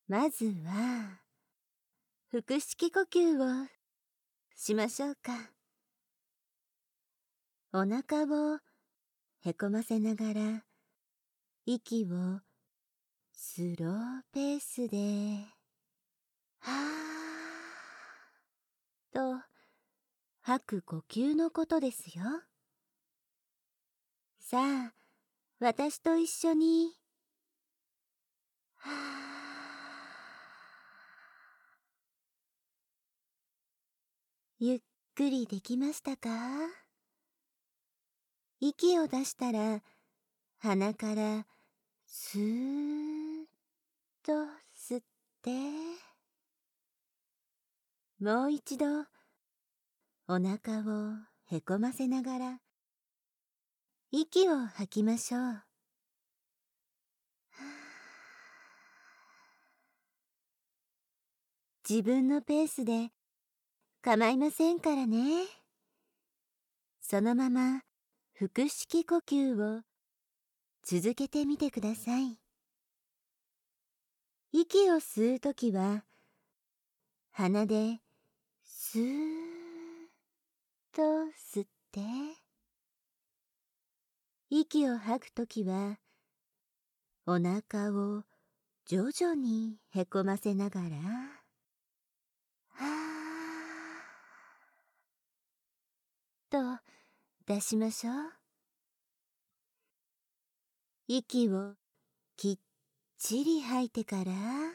まずは腹式呼吸をしましょうか。お腹をへこませながら息をスローペースではーと吐く呼吸のことですよ。さあ、私と一緒にはーゆっくりできましたか？息を出したら鼻からスーッと吸って、もう一度お腹をへこませながら息を吐きましょう。自分のペースで構いませんからね。そのまま腹式呼吸を続けてみてください。息を吸うときは鼻でスーッと吸って、息を吐くときはお腹を徐々にへこませながらはーと出しましょう。息をきっちり吐いてから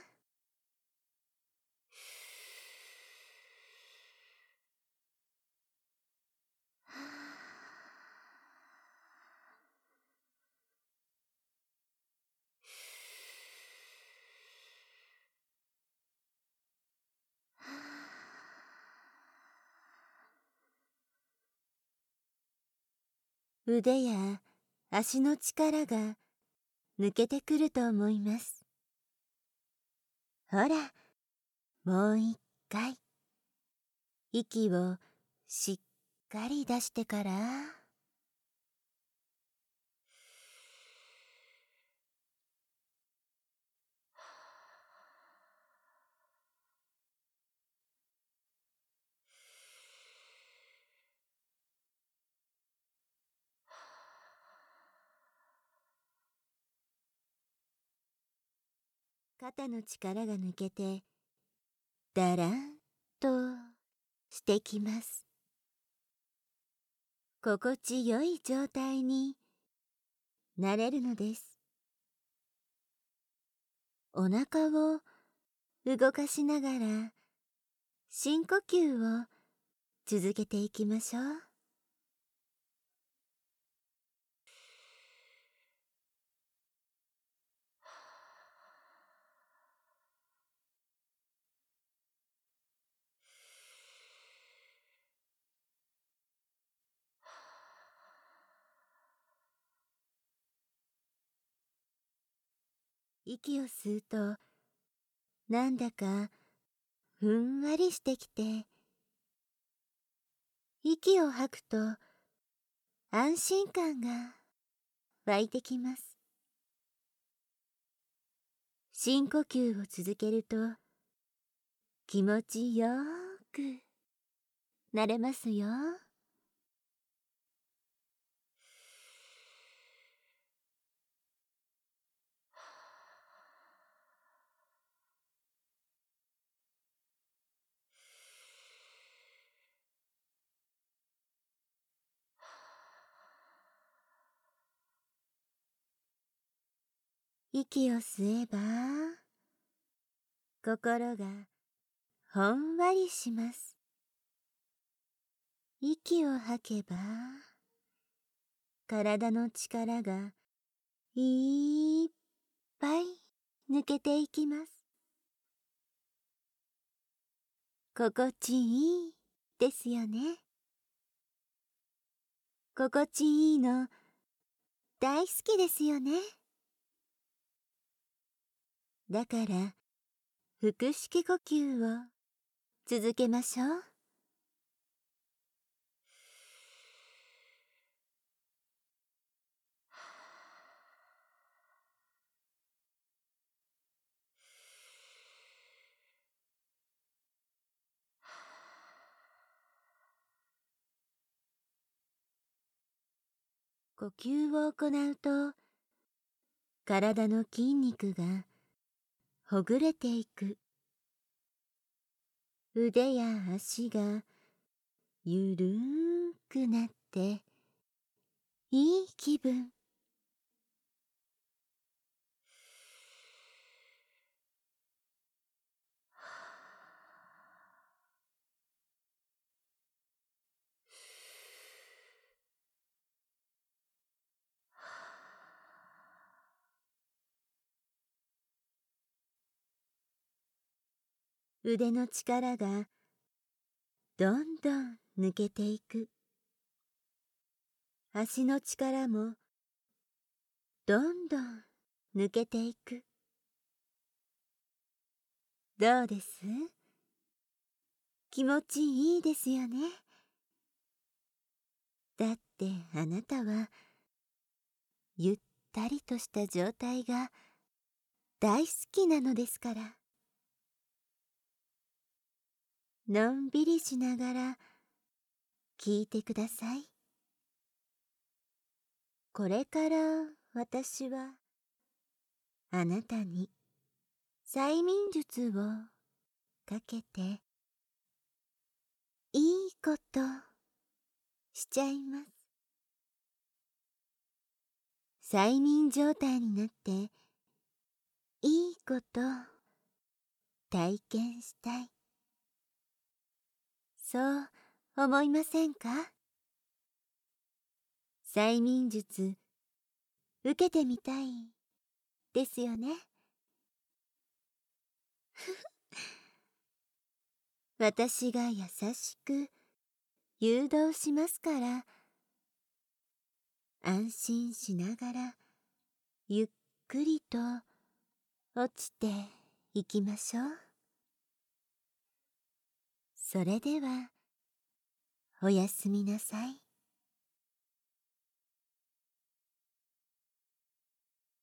腕や足の力が抜けてくると思います。ほら、もう一回息をしっかり出してから肩の力が抜けてだらんとしてきます。心地よい状態になれるのです。お腹を動かしながら深呼吸を続けていきましょう。息を吸うとなんだかふんわりしてきて、息を吐くと安心感が湧いてきます。深呼吸を続けると気持ちよーくなれますよ。息を吸えば心がほんわりします。息を吐けば体の力がいっぱい抜けていきます。心地いいですよね。心地いいの大好きですよね。だから腹式呼吸を続けましょう。 呼吸を行うと、体の筋肉がほぐれていく。腕や足がゆるーくなっていい気分。腕の力がどんどん抜けていく。足の力もどんどん抜けていく。どうです？気持ちいいですよね。だってあなたはゆったりとした状態が大好きなのですから。のんびりしながら聞いてください。これから私はあなたに催眠術をかけていいことしちゃいます。催眠状態になっていいこと体験したい。そう思いませんか？催眠術受けてみたいですよね。私が優しく誘導しますから、安心しながらゆっくりと落ちていきましょう。それではおやすみなさい。